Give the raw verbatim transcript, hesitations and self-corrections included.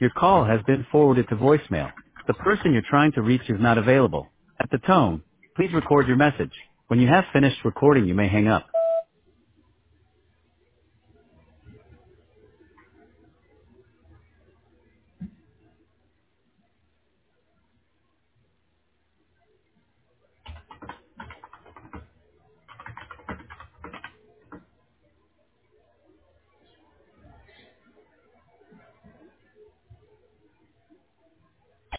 Your call has been forwarded to voicemail. The person you're trying to reach is not available. At the tone, please record your message. When you have finished recording, you may hang up.